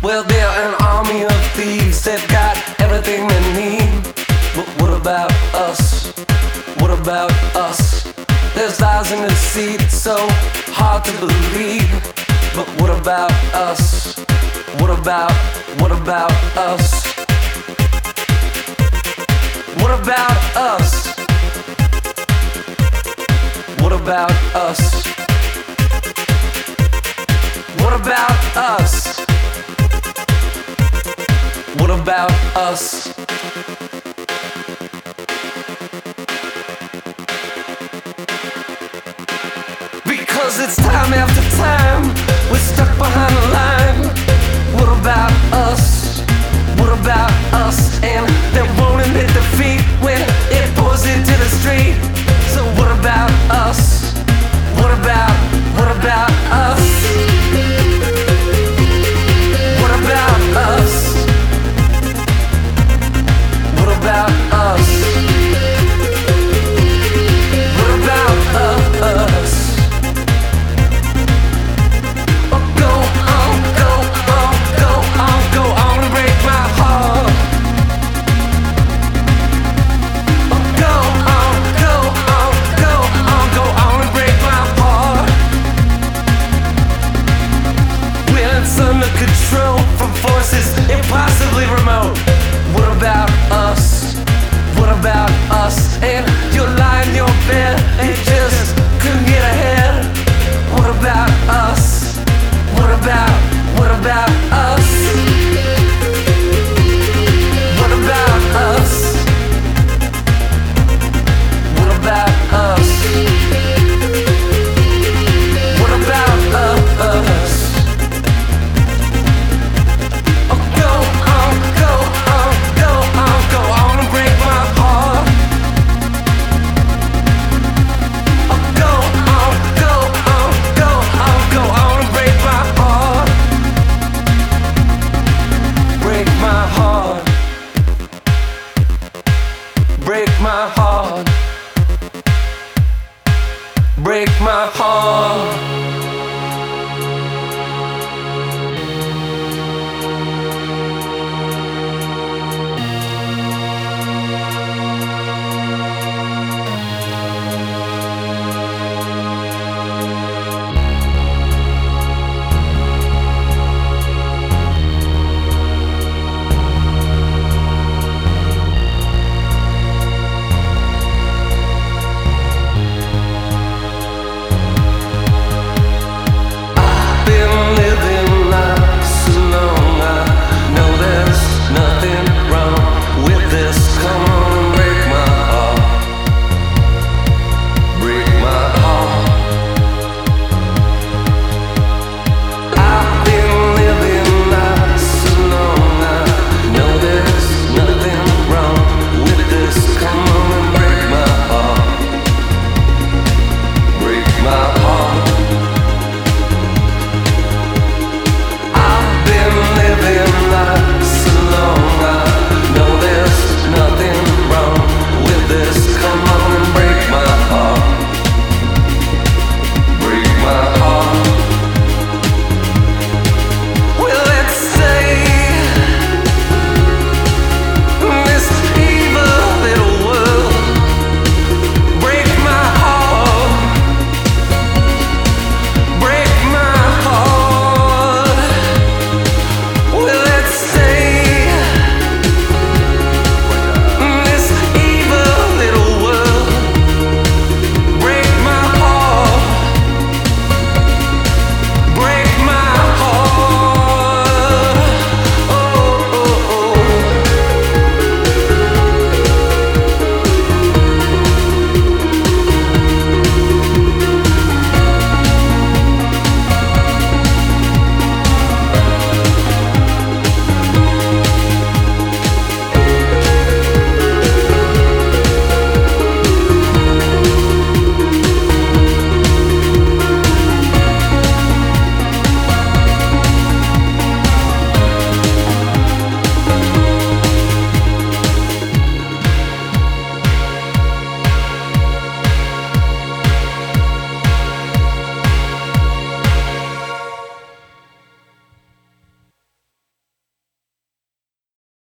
Well, they're an army of thieves, they've got everything they need. But what about us? What about us? There's lies in deceit, so hard to believe. But what about us? What about us? What about us? What about us? What about us? What about us? Because it's time after time we're stuck behind the